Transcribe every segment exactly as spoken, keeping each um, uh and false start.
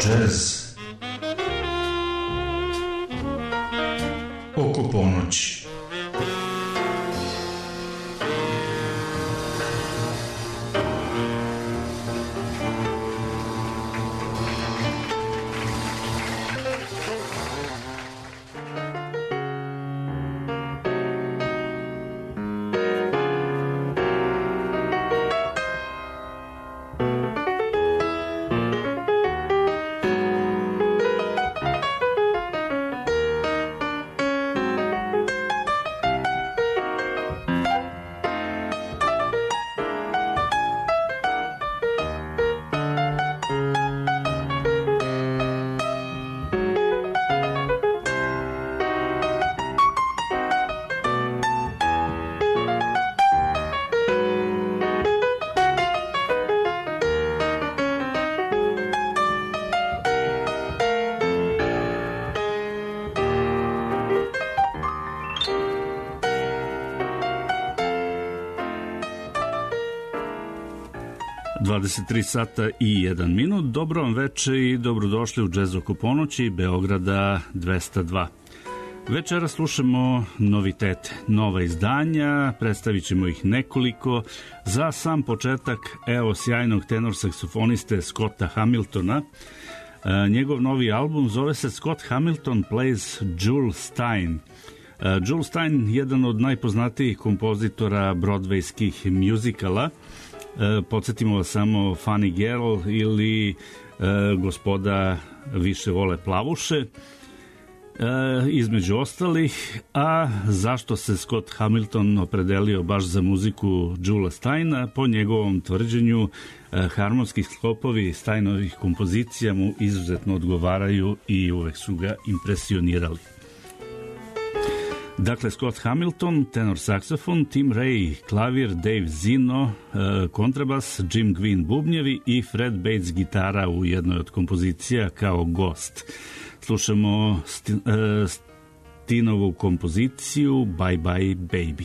Jazz oko ponoći. dvadeset tri sata i jedan minut. Dobro vam veče i dobrodošli u Džez oko ponoći, Beograda dvesta dva. Večera slušamo novitete, nova izdanja, predstavit ćemo ih nekoliko. Za sam početak, evo sjajnog tenor saksofoniste Scotta Hamiltona. E, njegov novi album zove se Scott Hamilton Plays Jule Stein. E, Jule Stein, jedan od najpoznatijih kompozitora broadwayskih muzikala. E, podsjetimo vas samo Funny Girl ili e, Gospoda više vole plavuše, e, između ostalih. A zašto se Scott Hamilton opredelio baš za muziku Julea Steina? Po njegovom tvrđenju, e, harmonski sklopovi Steinovih kompozicija mu izuzetno odgovaraju i uvek su ga impresionirali. Dakle, Scott Hamilton, tenor saksofon, Tim Ray, klavir, Dave Zino, kontrabas, Jim Gwynn, bubnjevi i Fred Bates, gitara u jednoj od kompozicija kao gost. Slušamo Stinovu kompoziciju Bye Bye Baby.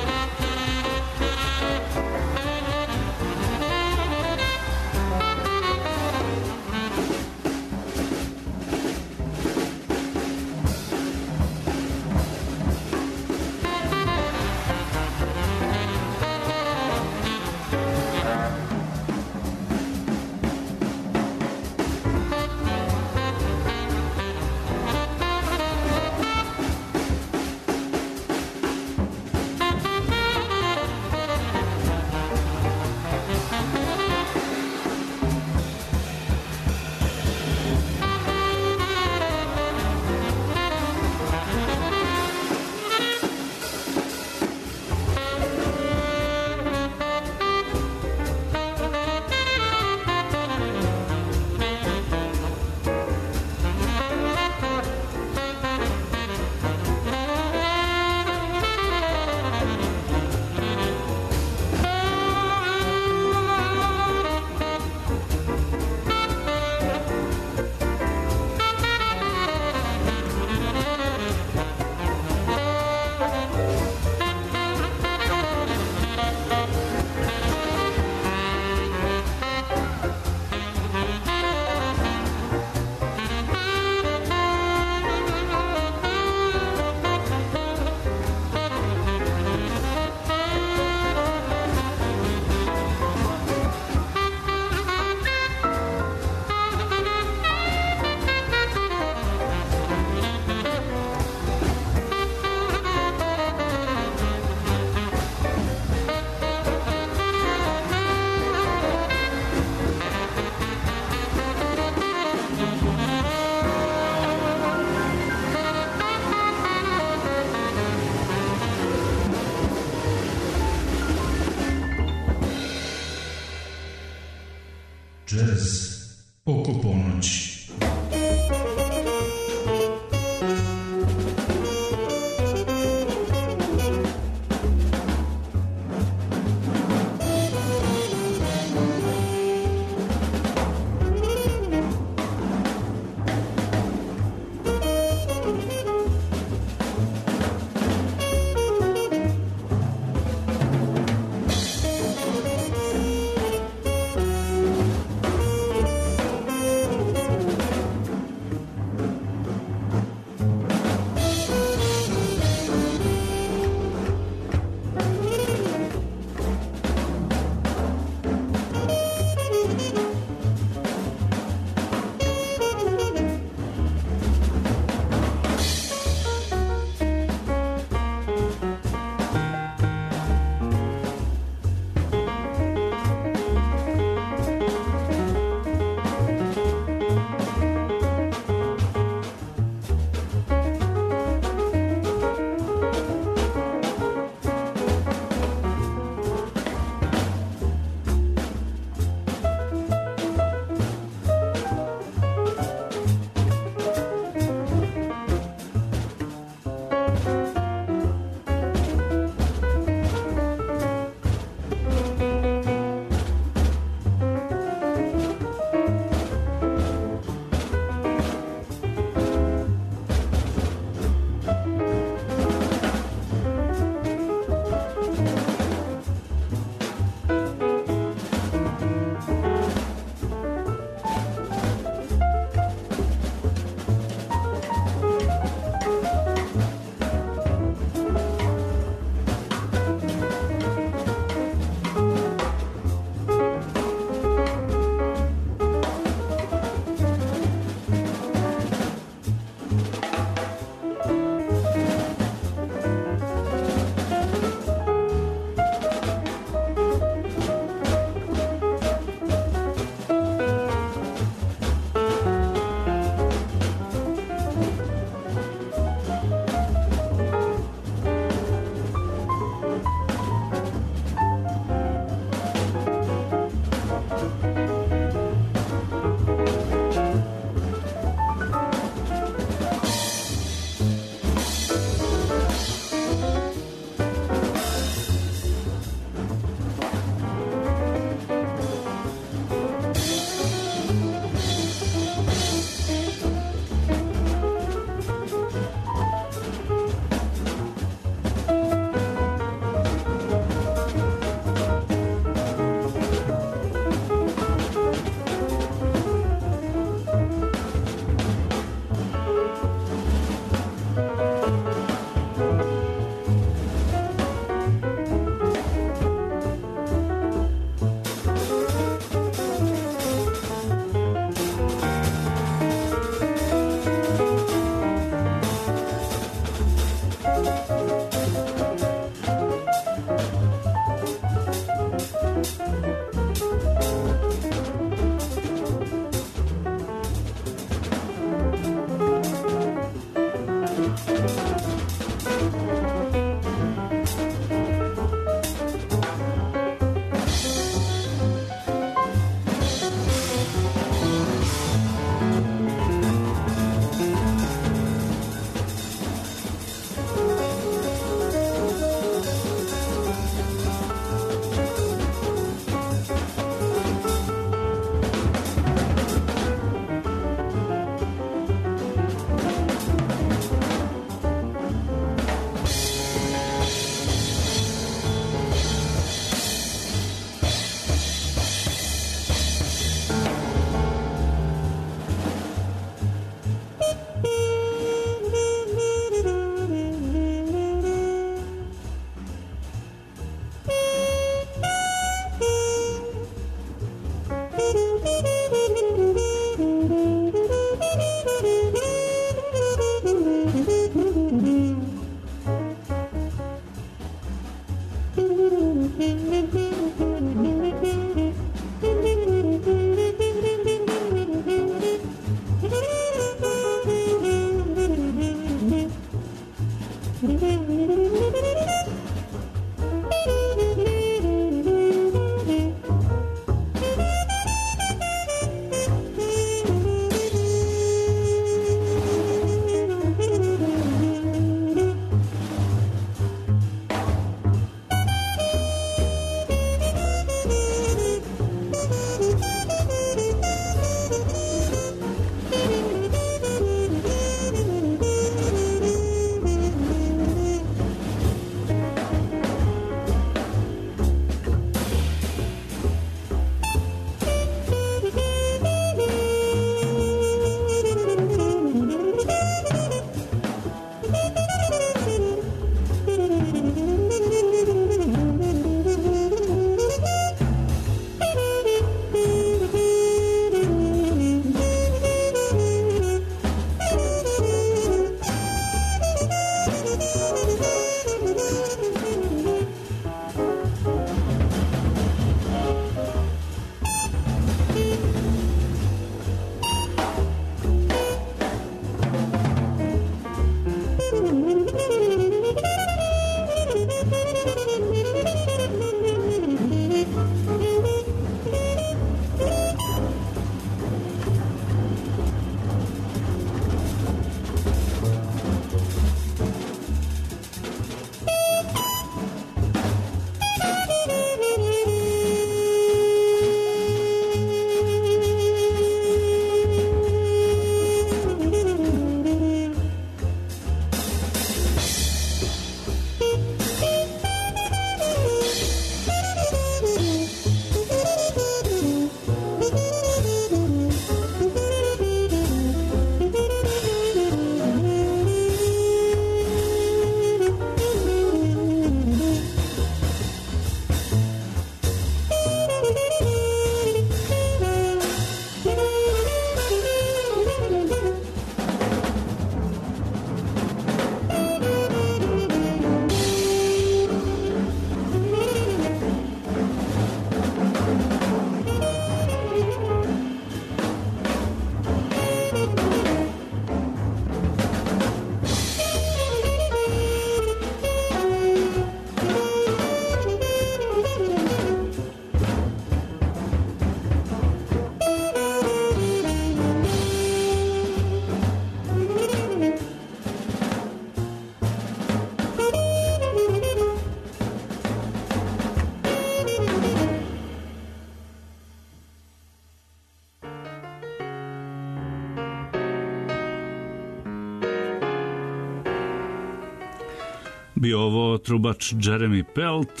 Bio ovo trubač Jeremy Pelt,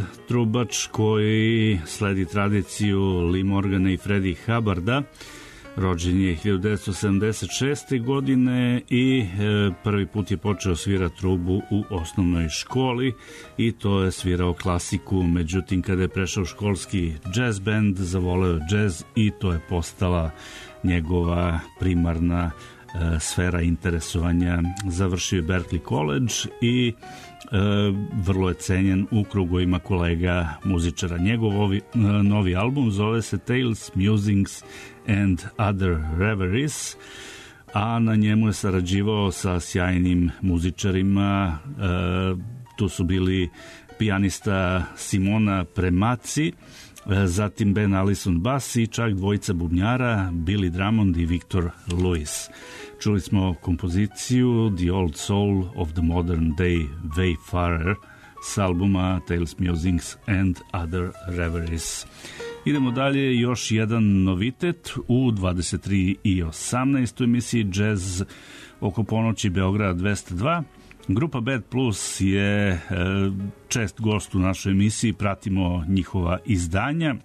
trubač koji sledi tradiciju Lee Morgana i Freddie Hubbarda. Rođen je hiljadu devetsto sedamdeset šeste. godine i prvi put je počeo svirati trubu u osnovnoj školi i to je svirao klasiku. Međutim, kada je prešao školski jazz band, zavoleo jazz i to je postala njegova primarna sfera interesovanja. Završio je Berklee College i e, vrlo je cenjen u krugovima kolega muzičara. Njegov ovi, novi album zove se Tales, Musings and Other Reveries, a na njemu je sarađivao sa sjajnim muzičarima. E, tu su bili pijanista Simona Premaci, zatim Ben Allison bas i čak dvojica bubnjara Billy Drummond i Victor Lewis. Čuli smo kompoziciju The Old Soul of the Modern Day Wayfarer s albuma Tales, Musings and Other Reveries. Idemo dalje, još jedan novitet u dvadeset tri i osamnaest. u emisiji Jazz oko ponoći Beograd dvesta dva. Grupa Bad Plus je e, čest gost u našoj emisiji, pratimo njihova izdanja.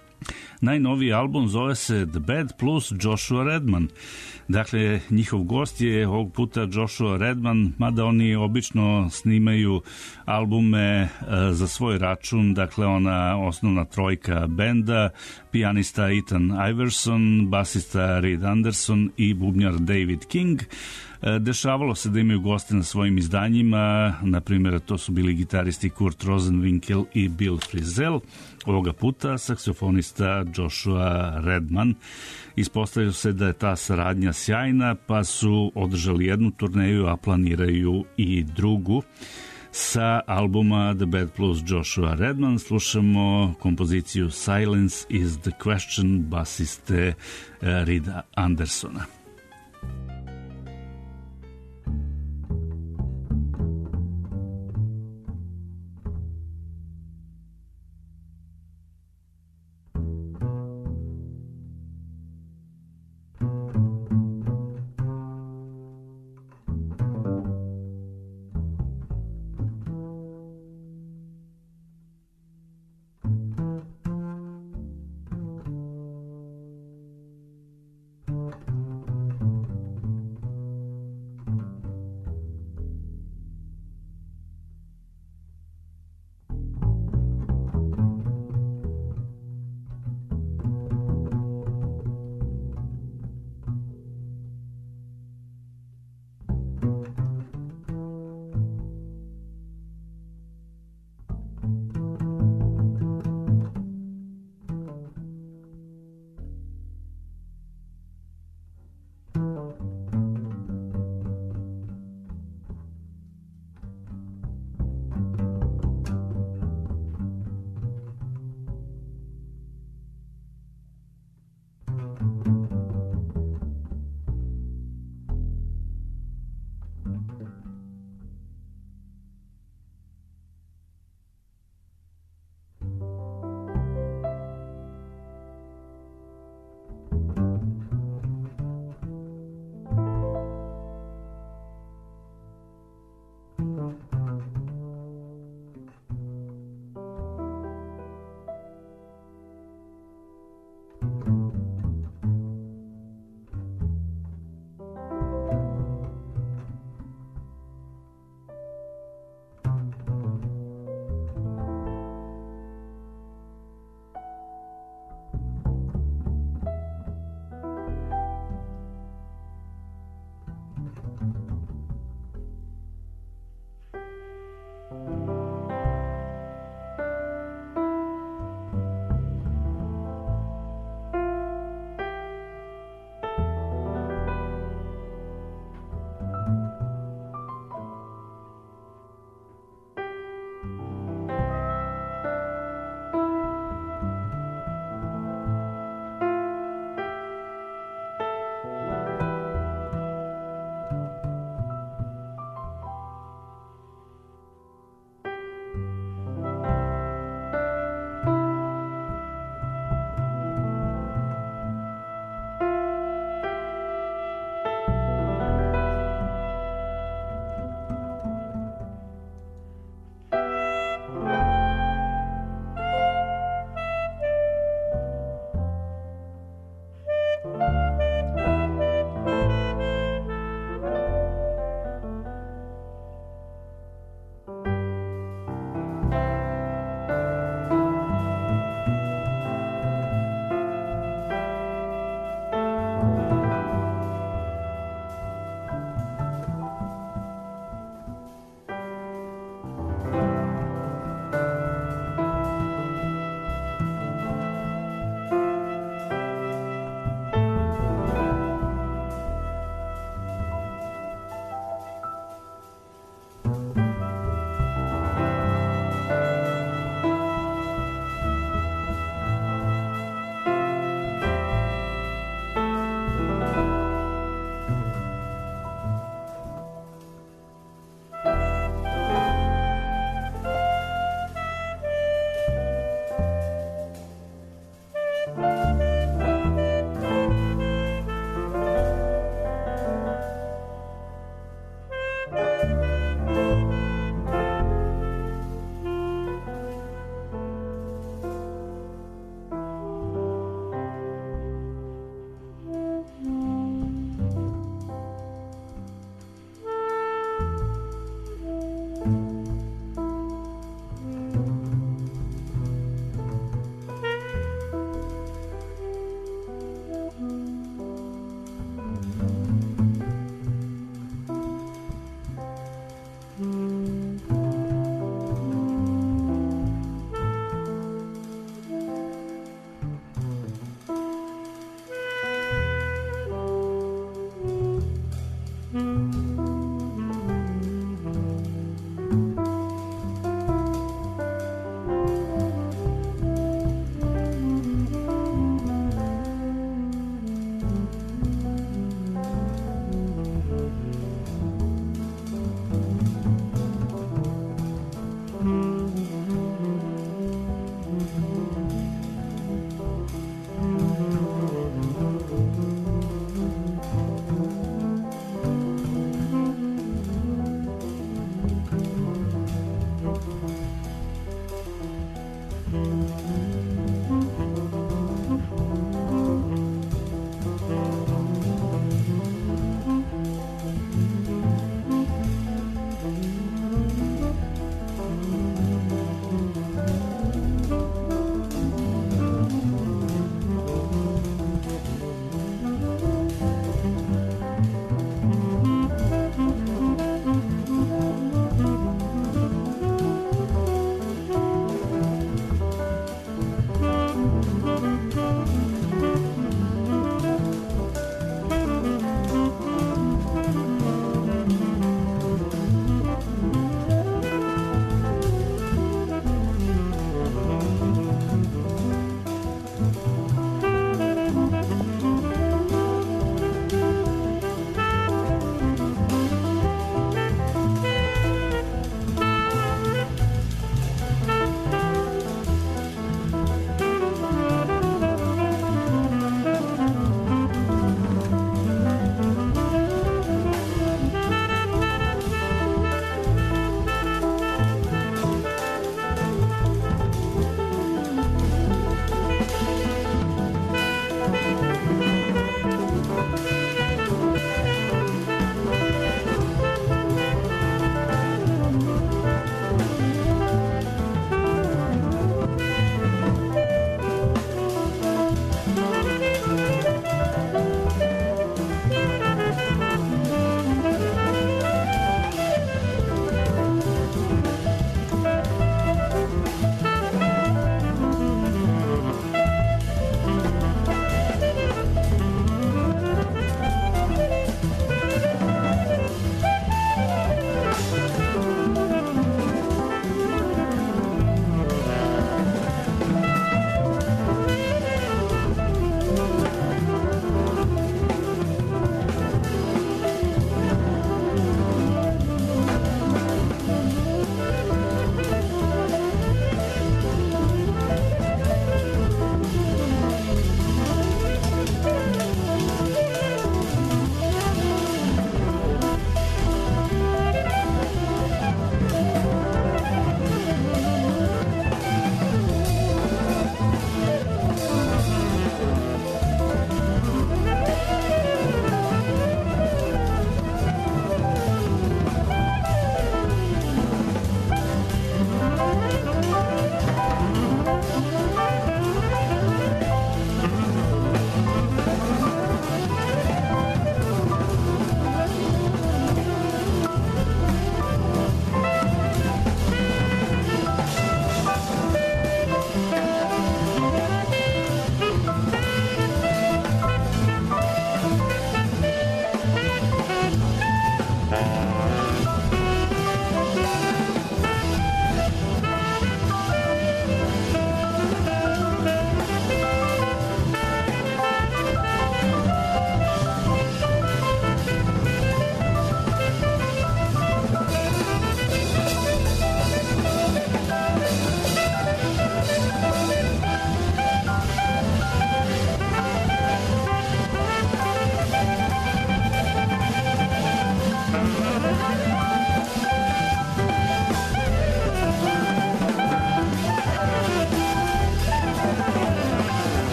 Najnoviji album zove se The Bad Plus Joshua Redman. Dakle, njihov gost je ovog puta Joshua Redman, mada oni obično snimaju albume e, za svoj račun. Dakle, ona osnovna trojka benda, pijanista Ethan Iverson, basista Reed Anderson i bubnjar David King. Dešavalo se da imaju goste na svojim izdanjima, na primjer to su bili gitaristi Kurt Rosenwinkel i Bill Frisell, ovoga puta saksofonista Joshua Redman. Ispostavilo se da je ta saradnja sjajna, pa su održali jednu turneju, a planiraju i drugu. Sa albuma The Bad Plus Joshua Redman slušamo kompoziciju Silence is the Question basiste Rida Andersona. Thank you.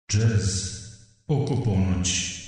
Džez oko ponoći.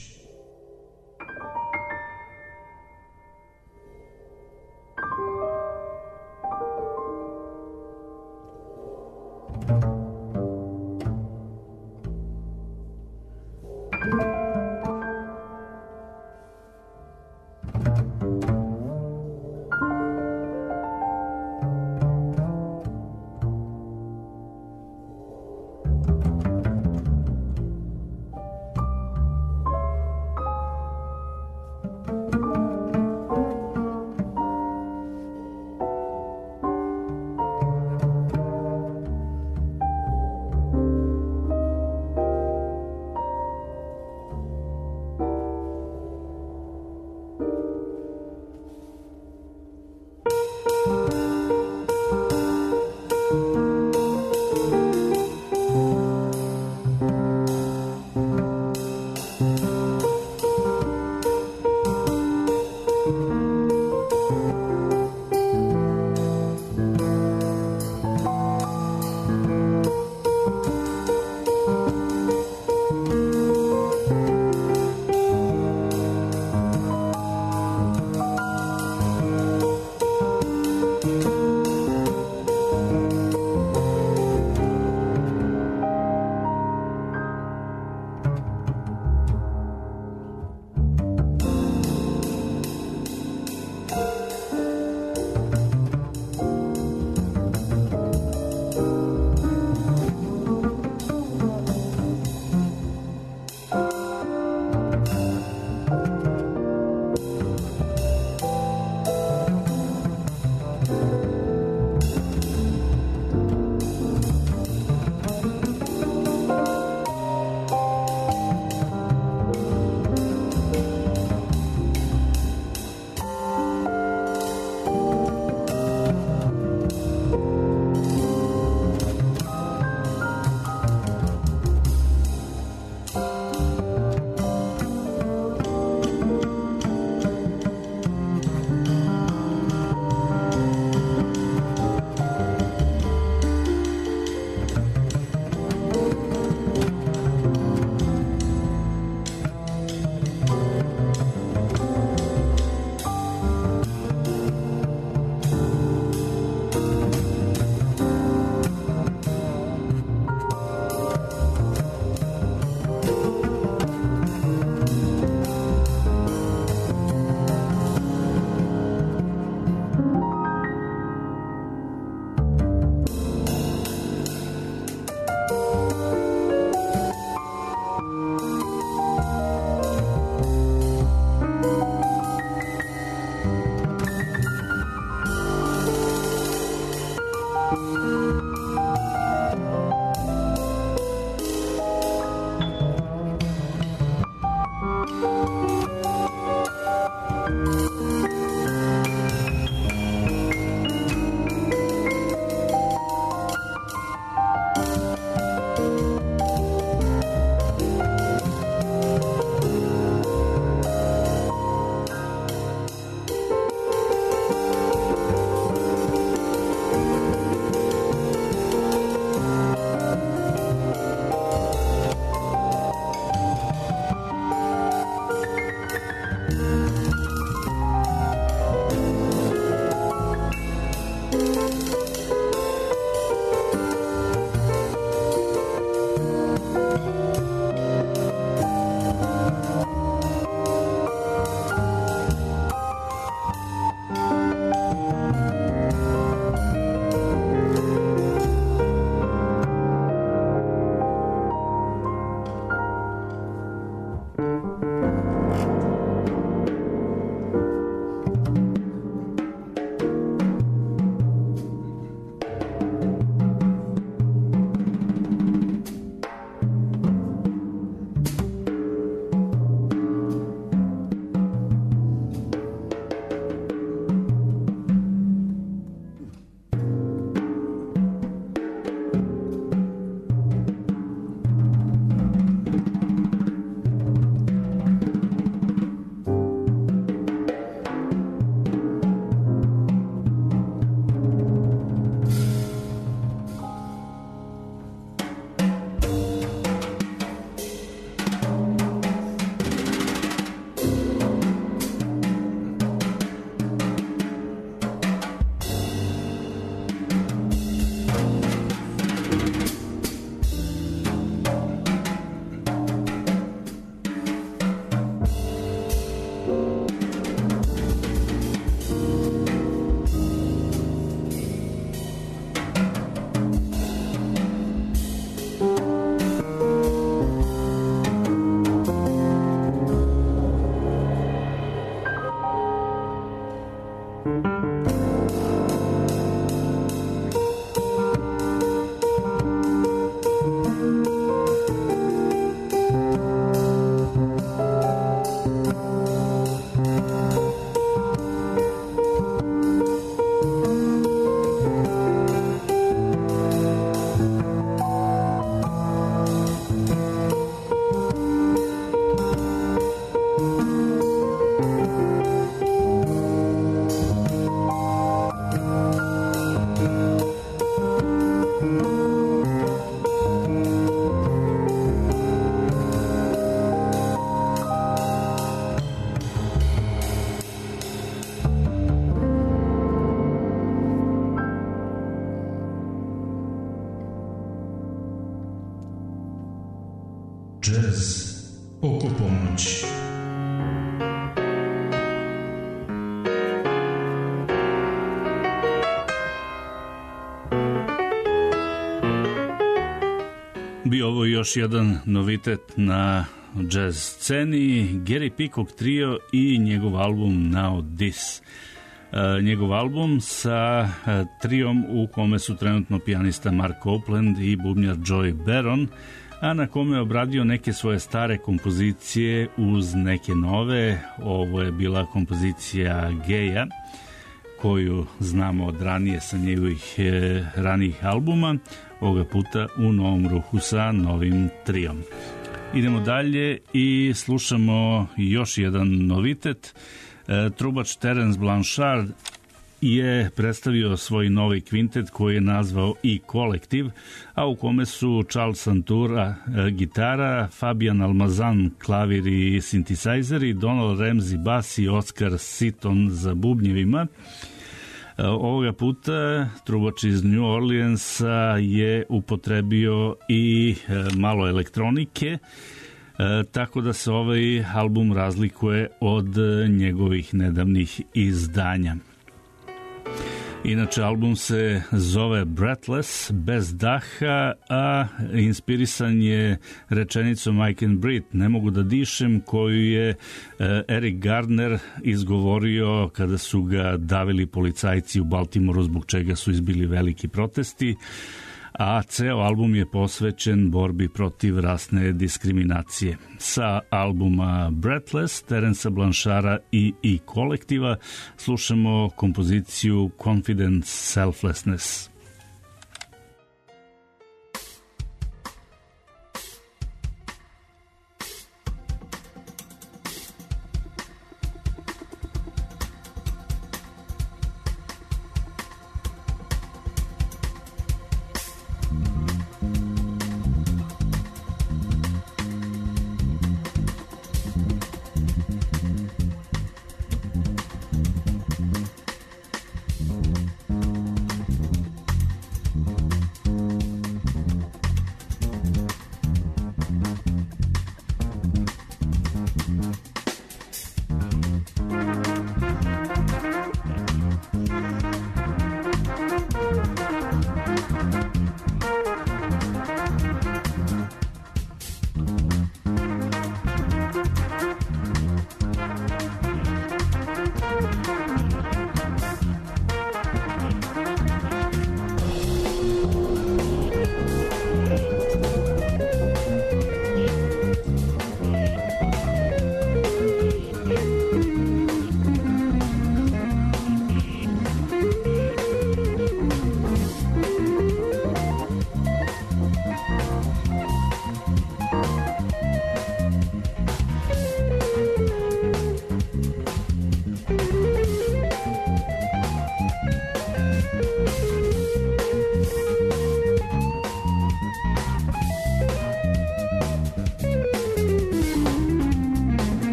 Džez oko ponoći. Bio ovo još jedan novitet na džez sceni, Gary Peacock Trio i njegov album Now This. Uh, njegov album sa uh, trijom u kome su trenutno pijanista Mark Copeland i bubnjar Joey Baron, a na kome je obradio neke svoje stare kompozicije uz neke nove. Ovo je bila kompozicija Geja, koju znamo od ranije sa njegovih eh, ranijih albuma, ovoga puta u novom ruhu sa novim trijom. Idemo dalje i slušamo još jedan novitet. E, trubač Terence Blanchard je predstavio svoj novi kvintet koji je nazvao i Kolektiv, a u kome su Charles Santura e, gitara, Fabian Almazan klavir i synthesizeri, Donald Ramsey bas i Oscar Seaton za bubnjevima. E, ovoga puta trubač iz New Orleansa je upotrebio i e, malo elektronike, E, tako da se ovaj album razlikuje od njegovih nedavnih izdanja. Inače, album se zove Breathless, bez daha, a inspirisan je rečenicom I can breathe, ne mogu da dišem, koju je e, Eric Gardner izgovorio kada su ga davili policajci u Baltimoru, zbog čega su izbili veliki protesti. A ceo album je posvećen borbi protiv rasne diskriminacije. Sa albuma Breathless, Terenca Blancharda i i Kolektiva slušamo kompoziciju Confident Selflessness.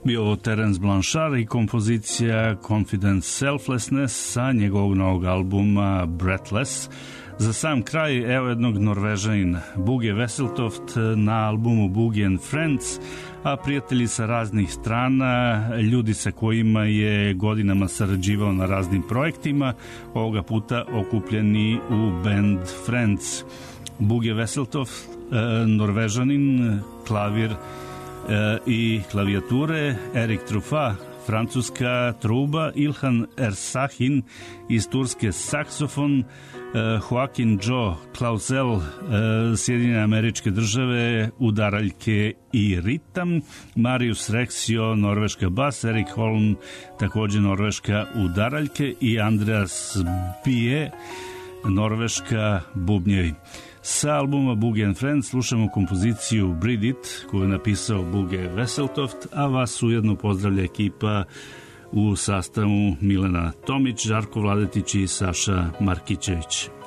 bio Terence Blanchard i kompozicija Confident Selflessness sa njegovog novog albuma Breathless. Za sam kraj, evo jednog Norvežanina, Bugge Wesseltoft na albumu Boogie and Friends, a prijatelji sa raznih strana, ljudi sa kojima je godinama sarađivao na raznim projektima, ovoga puta okupljeni u band Friends. Bugge Wesseltoft, Norvežanin, klavir i klavijature, Erik Trufa, francuska truba, Ilhan Ersahin iz Turske saksofon, Joaquin Joe Clausel, Sjedinjene Američke Države, udaraljke i ritam, Marius Rexio, norveška bas, Erik Holm, takođe norveška udaraljke i Andreas Bie, norveška bubnjevi. Sa albuma Boogie and Friends slušamo kompoziciju Breathe It, koju je napisao Bugge Wesseltoft, a vas ujedno pozdravlja ekipa u sastavu Milena Tomić, Žarko Vladetić i Saša Markićević.